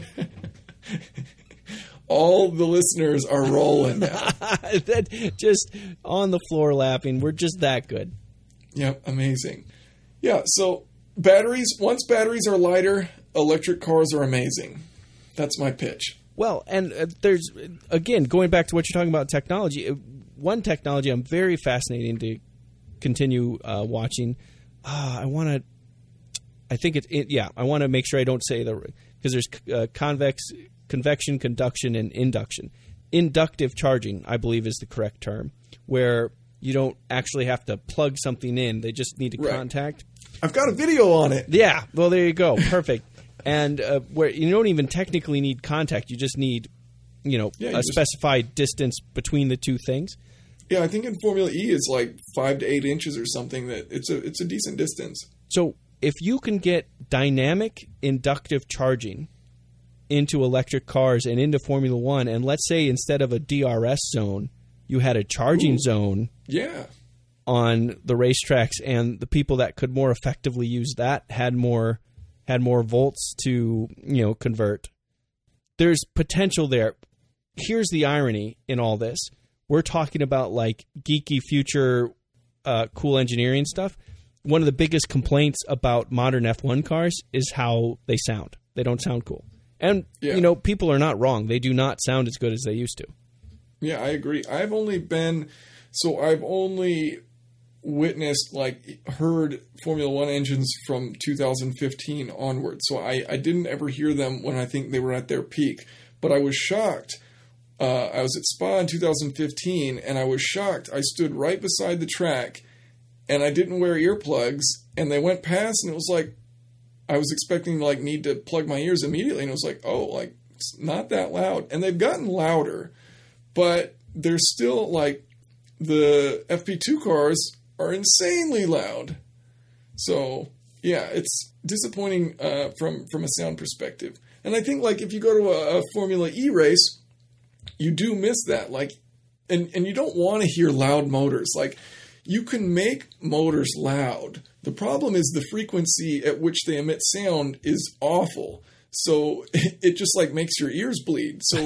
All the listeners are rolling now. that, just on the floor laughing. We're just that good. Yep, amazing. Yeah, so batteries, once batteries are lighter, electric cars are amazing. That's my pitch. Well, and uh, there's, again, going back to what you're talking about technology, uh, one technology I'm very fascinating to continue uh, watching. Uh, I want to, I think it's, it, yeah, I want to make sure I don't say the, because there's uh, convex, convection, conduction, and induction. Inductive charging, I believe, is the correct term, where you don't actually have to plug something in. They just need to right. contact. I've got a video on it. Yeah, well, there you go. Perfect. And uh, where you don't even technically need contact. You just need, you know, yeah, you a just, specified distance between the two things. Yeah, I think in Formula E it's like five to eight inches or something. That it's a it's a decent distance. So if you can get dynamic inductive charging into electric cars and into Formula One, and let's say instead of a D R S zone, you had a charging Ooh, zone. Yeah. On the racetracks, and the people that could more effectively use that had more had more volts to, you know, convert. There's potential there. Here's the irony in all this. We're talking about like geeky future uh, cool engineering stuff. One of the biggest complaints about modern F one cars is how they sound. They don't sound cool. And, yeah. you know, people are not wrong. They do not sound as good as they used to. Yeah, I agree. I've only been, so I've only witnessed, like, heard Formula One engines from two thousand fifteen onward. So I, I didn't ever hear them when I think they were at their peak. But I was shocked. Uh, I was at Spa in two thousand fifteen, and I was shocked. I stood right beside the track, and I didn't wear earplugs, and they went past, and it was like, I was expecting to, like, need to plug my ears immediately, and it was like, oh, like, it's not that loud. And they've gotten louder, but they're still, like, the F P two cars are insanely loud. So, yeah, it's disappointing uh, from, from a sound perspective. And I think, like, if you go to a, a Formula E race, you do miss that. Like, and, and you don't want to hear loud motors. Like, you can make motors loud. The problem is the frequency at which they emit sound is awful. So it just, like, makes your ears bleed. So,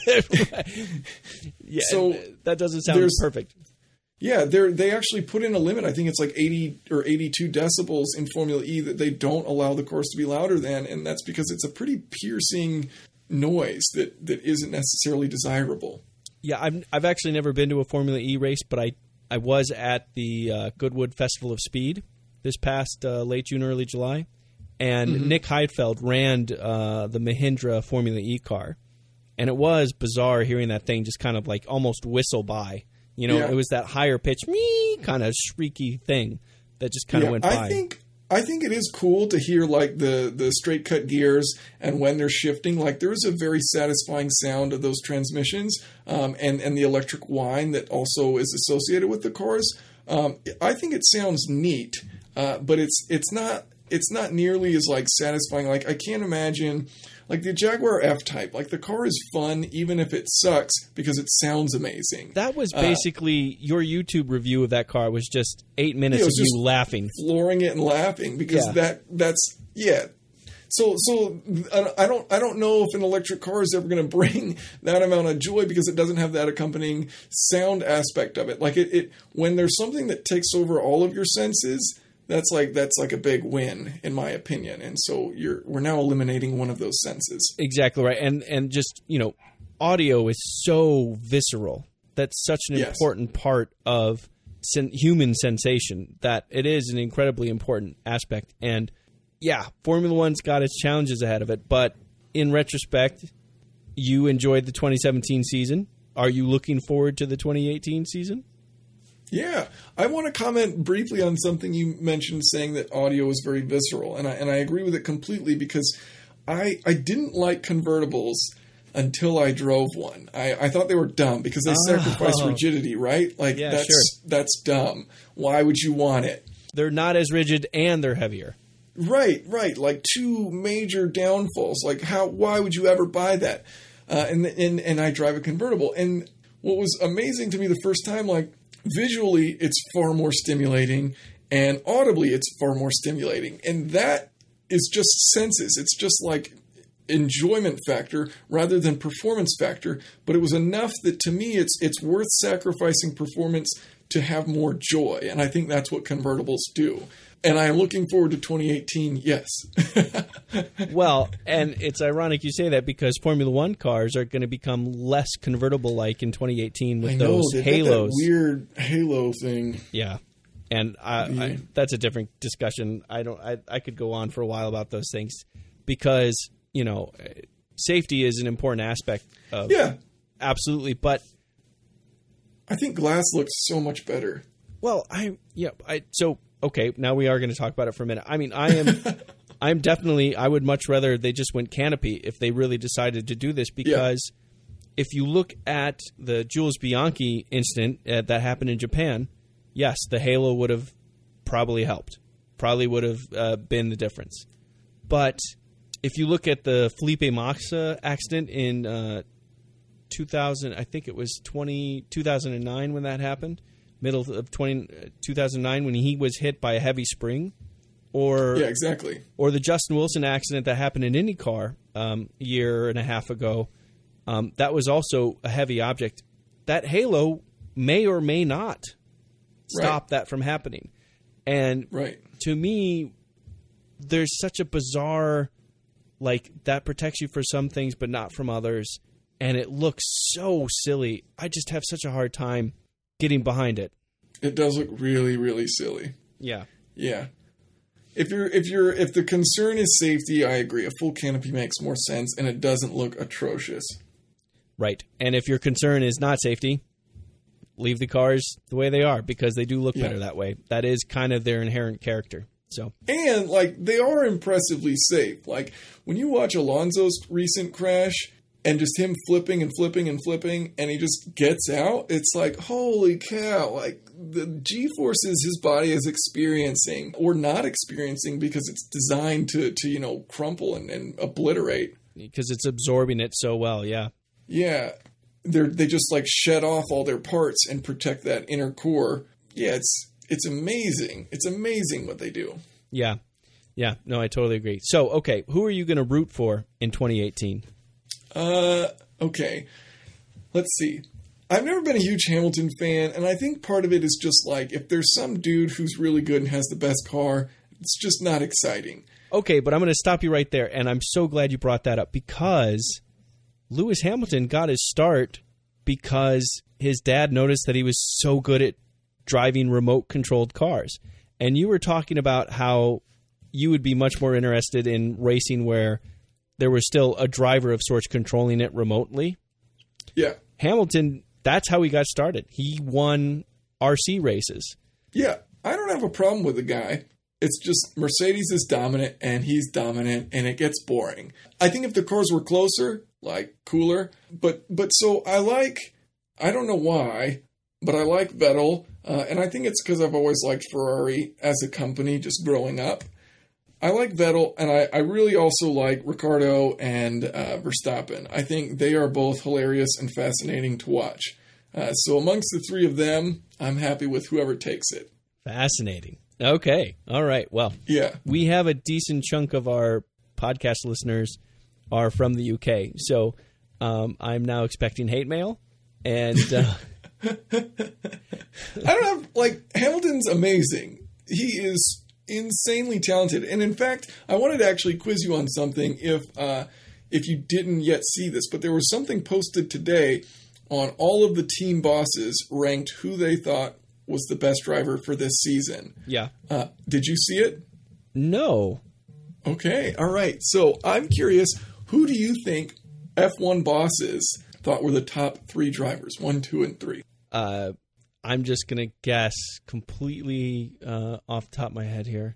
yeah, so that doesn't sound perfect. Yeah, they they actually put in a limit. I think it's like eighty or eighty-two decibels in Formula E that they don't allow the cars to be louder than, and that's because it's a pretty piercing noise that, that isn't necessarily desirable. Yeah, I've I've actually never been to a Formula E race, but I, I was at the uh, Goodwood Festival of Speed this past uh, late June, early July, and mm-hmm. Nick Heidfeld ran uh, the Mahindra Formula E car, and it was bizarre hearing that thing just kind of like almost whistle by. You know, yeah. It was that higher pitch, me kind of shrieky thing that just kind of yeah, went by. I think I think it is cool to hear, like, the, the straight cut gears and when they're shifting. Like, there is a very satisfying sound of those transmissions, um, and and the electric whine that also is associated with the cars. Um, I think it sounds neat, uh, but it's it's not it's not nearly as, like, satisfying. Like, I can't imagine. Like, the Jaguar F-Type, like, the car is fun even if it sucks because it sounds amazing. That was basically uh, your YouTube review of that car was just eight minutes yeah, of you laughing. Flooring it and laughing because yeah. that that's yeah. So so I don't I don't know if an electric car is ever going to bring that amount of joy because it doesn't have that accompanying sound aspect of it. Like it, it when there's something that takes over all of your senses, That's like that's like a big win, in my opinion. And so you're we're now eliminating one of those senses. Exactly right. And and just, you know, audio is so visceral. That's such an yes. important part of sen- human sensation that it is an incredibly important aspect. And yeah, Formula One's got its challenges ahead of it. But in retrospect, you enjoyed the twenty seventeen season. Are you looking forward to the twenty eighteen season? Yeah, I want to comment briefly on something you mentioned, saying that audio is very visceral, and I and I agree with it completely because I I didn't like convertibles until I drove one. I, I thought they were dumb because they oh. sacrifice rigidity, right? Like yeah, that's sure. that's dumb. Why would you want it? They're not as rigid and they're heavier. Right, right. Like two major downfalls. Like how? Why would you ever buy that? Uh, and and and I drive a convertible, and what was amazing to me the first time, like. Visually, it's far more stimulating, and audibly, it's far more stimulating. And that is just senses. It's just like enjoyment factor rather than performance factor. But it was enough that to me, it's it's worth sacrificing performance to have more joy. And I think that's what convertibles do. And I am looking forward to twenty eighteen, yes. Well, and it's ironic you say that because Formula One cars are going to become less convertible-like in twenty eighteen with I know, those halos. That weird halo thing. Yeah, and I, yeah. I, that's a different discussion. I don't. I, I could go on for a while about those things because you know safety is an important aspect of yeah, absolutely. But I think glass looks so much better. Well, I yeah, I so. Okay, now we are going to talk about it for a minute. I mean, I am I'm definitely, I would much rather they just went canopy if they really decided to do this because yeah. if you look at the Jules Bianchi incident uh, that happened in Japan, yes, the halo would have probably helped, probably would have uh, been the difference. But if you look at the Felipe Massa accident in uh, two thousand, I think it was twenty, two thousand nine when that happened, middle of twenty, two thousand nine when he was hit by a heavy spring, or yeah, exactly, or the Justin Wilson accident that happened in IndyCar um, a year and a half ago. Um, that was also a heavy object. That halo may or may not stop right. that from happening. And right. to me, there's such a bizarre, like, that protects you for some things but not from others, and it looks so silly. I just have such a hard time getting behind it. It does look really, really silly. Yeah. Yeah. If you're if you're if the concern is safety, I agree. A full canopy makes more sense, and it doesn't look atrocious. Right. And if your concern is not safety, leave the cars the way they are, because they do look Yeah. better that way. That is kind of their inherent character. So, And like they are impressively safe. Like when you watch Alonso's recent crash and just him flipping and flipping and flipping, and he just gets out, it's like, holy cow! Like the G-forces his body is experiencing or not experiencing because it's designed to to you know crumple and, and obliterate. because it's absorbing it so well. Yeah. Yeah, they they just like shed off all their parts and protect that inner core. Yeah, it's it's amazing. It's amazing what they do. Yeah. Yeah. No, I totally agree. So, okay, who are you going to root for in twenty eighteen? Uh, okay. Let's see. I've never been a huge Hamilton fan, and I think part of it is just like if there's some dude who's really good and has the best car, it's just not exciting. Okay, but I'm going to stop you right there, and I'm so glad you brought that up, because Lewis Hamilton got his start because his dad noticed that he was so good at driving remote-controlled cars. And you were talking about how you would be much more interested in racing where there was still a driver of sorts controlling it remotely. Yeah. Hamilton, that's how he got started. He won R C races. Yeah, I don't have a problem with the guy. It's just Mercedes is dominant, and he's dominant, and it gets boring. I think if the cars were closer, like cooler, but but so I like, I don't know why, but I like Vettel, uh, and I think it's because I've always liked Ferrari as a company just growing up. I like Vettel, and I, I really also like Ricciardo and uh, Verstappen. I think they are both hilarious and fascinating to watch. Uh, so amongst the three of them, I'm happy with whoever takes it. Fascinating. Okay. All right. Well, Yeah. we have a decent chunk of our podcast listeners are from the U K. So um, I'm now expecting hate mail. And uh, I don't have, like, Hamilton's amazing. He is insanely talented. And in fact, I wanted to actually quiz you on something if uh, if you didn't yet see this, but there was something posted today on all of the team bosses ranked who they thought was the best driver for this season. yeah. Uh, did you see it? No. Okay. All right. So I'm curious, who do you think F one bosses thought were the top three drivers? One, two, and three. Uh, I'm just going to guess completely uh, off the top of my head here.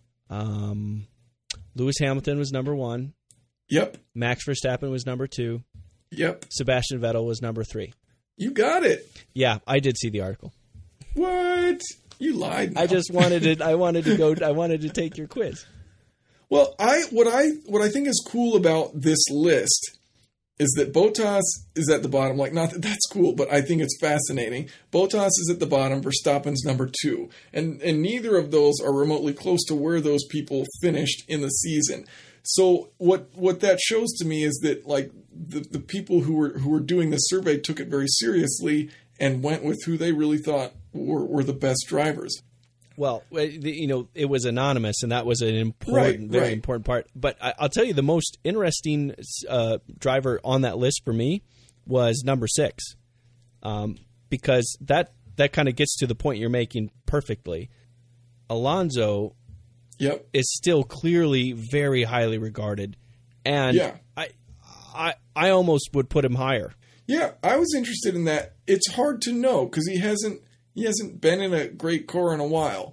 Um, Lewis Hamilton was number one. Yep. Max Verstappen was number two. Yep. Sebastian Vettel was number three. You got it. Yeah, I did see the article. What? You lied. now. I just wanted to. I wanted to go. I wanted to take your quiz. Well, I what I what I think is cool about this list is that Bottas is at the bottom. Like, not that that's cool, but I think it's fascinating. Bottas is at the bottom. Verstappen's number two, and and neither of those are remotely close to where those people finished in the season. So what what that shows to me is that like the, the people who were who were doing the survey took it very seriously and went with who they really thought were, were the best drivers. Well, you know, it was anonymous, and that was an important, Right, very right. important part. But I, I'll tell you, the most interesting uh, driver on that list for me was number six, um, because that that kind of gets to the point you're making perfectly. Alonso Yep. is still clearly very highly regarded, and Yeah. I, I, I almost would put him higher. Yeah, I was interested in that. It's hard to know because he hasn't he hasn't been in a great car in a while.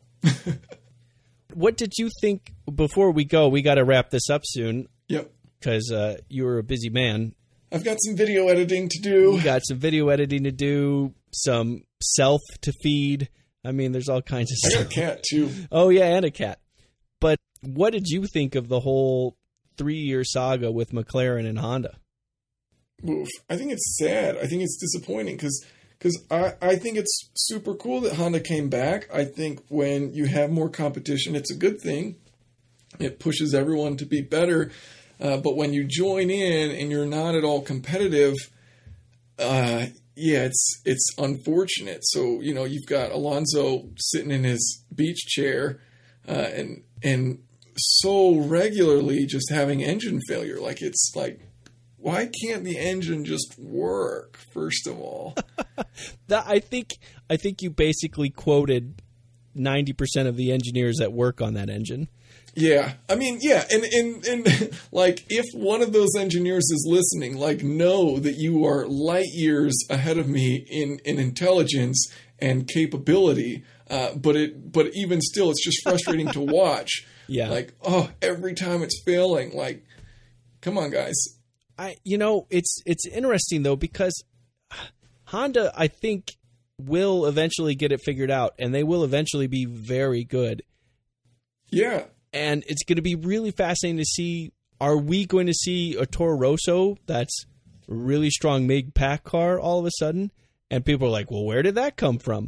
What did you think? Before we go, we got to wrap this up soon Yep. because uh, you were a busy man. I've got some video editing to do. You got some video editing to do, some self to feed. I mean, there's all kinds of I stuff. got a cat too. Oh, yeah, and a cat. But what did you think of the whole three-year saga with McLaren and Honda? Oof. I think it's sad. I think it's disappointing because I, I think it's super cool that Honda came back. I think when you have more competition, it's a good thing. It pushes everyone to be better. Uh, but when you join in and you're not at all competitive, uh, yeah, it's it's unfortunate. So, you know, you've got Alonso sitting in his beach chair uh, and and so regularly just having engine failure. Like, it's like, why can't the engine just work, first of all? that, I think I think you basically quoted ninety percent of the engineers that work on that engine. Yeah. I mean, yeah. And, and, and like, if one of those engineers is listening, like, know that you are light years ahead of me in, in intelligence and capability. Uh, but it, but even still, it's just frustrating to watch. Yeah. Like, oh, every time it's failing. Like, come on, guys. I, you know, it's, it's interesting though, because Honda, I think, will eventually get it figured out, and they will eventually be very good. Yeah. And it's going to be really fascinating to see, are we going to see a Toro Rosso that's a really strong MiG pack car all of a sudden? And people are like, well, where did that come from?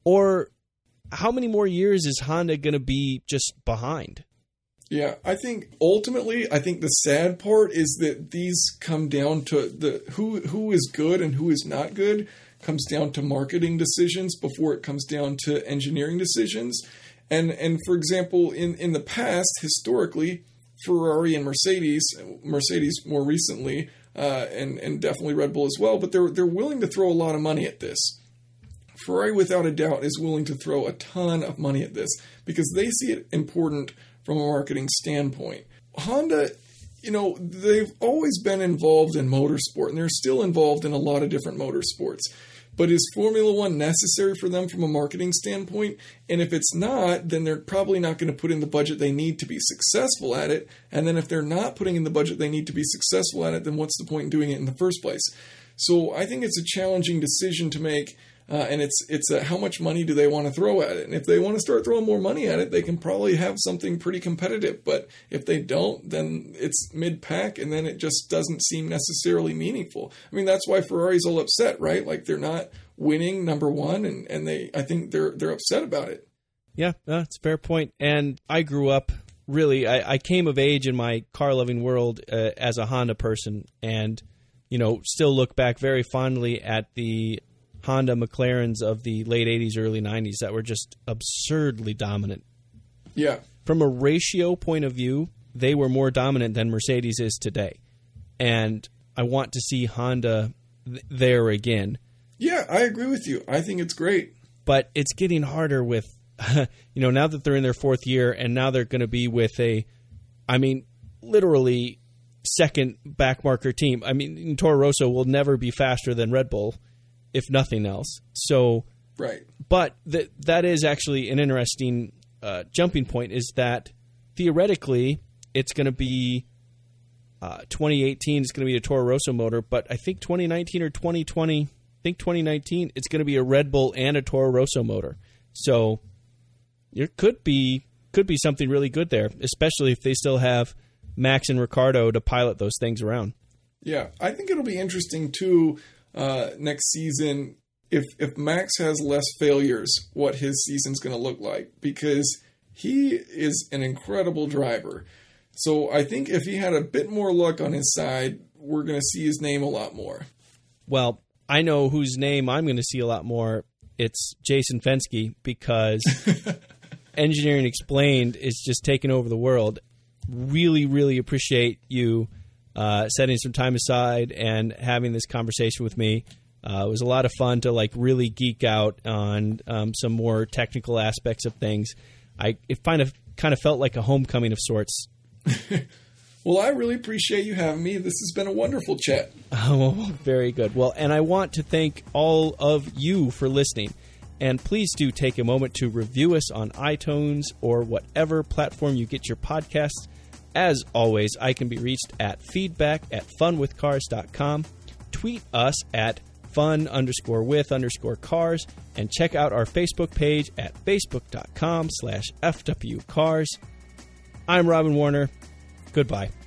Or how many more years is Honda going to be just behind? Yeah, I think ultimately, I think the sad part is that these come down to the who who is good and who is not good comes down to marketing decisions before it comes down to engineering decisions. And and for example, in, in the past, historically, Ferrari and Mercedes, Mercedes more recently, uh, and and definitely Red Bull as well, but they're they're willing to throw a lot of money at this. Ferrari, without a doubt, is willing to throw a ton of money at this because they see it important from a marketing standpoint. Honda, you know, they've always been involved in motorsport, and they're still involved in a lot of different motorsports. But is Formula One necessary for them from a marketing standpoint? And if it's not, then they're probably not going to put in the budget they need to be successful at it. And then if they're not putting in the budget they need to be successful at it, then what's the point in doing it in the first place? So I think it's a challenging decision to make. Uh, and it's it's a, how much money do they want to throw at it? And if they want to start throwing more money at it, they can probably have something pretty competitive. But if they don't, then it's mid-pack, and then it just doesn't seem necessarily meaningful. I mean, that's why Ferrari's all upset, right? Like, they're not winning number one, and, and they I think they're they're upset about it. Yeah, that's a fair point. And I grew up, really, I, I came of age in my car-loving world uh, as a Honda person, and, you know, still look back very fondly at the Honda McLarens of the late eighties, early nineties that were just absurdly dominant. Yeah. From a ratio point of view, they were more dominant than Mercedes is today. And I want to see Honda th- there again. Yeah, I agree with you. I think it's great. But it's getting harder with, you know, now that they're in their fourth year, and now they're going to be with a, I mean, literally second backmarker team. I mean, Toro Rosso will never be faster than Red Bull, if nothing else. So, right. But that that is actually an interesting uh, jumping point, is that theoretically it's going to be uh, twenty eighteen is going to be a Toro Rosso motor, but I think twenty nineteen or twenty twenty, I think twenty nineteen, it's going to be a Red Bull and a Toro Rosso motor. So there could be could be something really good there, especially if they still have Max and Ricciardo to pilot those things around. Yeah, I think it'll be interesting too. Uh, next season, if if Max has less failures, what his season's going to look like, because he is an incredible driver. So I think if he had a bit more luck on his side, we're going to see his name a lot more. Well, I know whose name I'm going to see a lot more. It's Jason Fenske, because Engineering Explained is just taking over the world. Really, really appreciate you Uh, setting some time aside and having this conversation with me. Uh, it was a lot of fun to like really geek out on um, some more technical aspects of things. I it kind of kind of felt like a homecoming of sorts. Well, I really appreciate you having me. This has been a wonderful chat. Oh, very good. Well, and I want to thank all of you for listening. And please do take a moment to review us on iTunes or whatever platform you get your podcasts. As always, I can be reached at feedback at funwithcars dot com. Tweet us at fun underscore with underscore cars, and check out our Facebook page at facebook.com slash FWCars. I'm Robin Warner. Goodbye.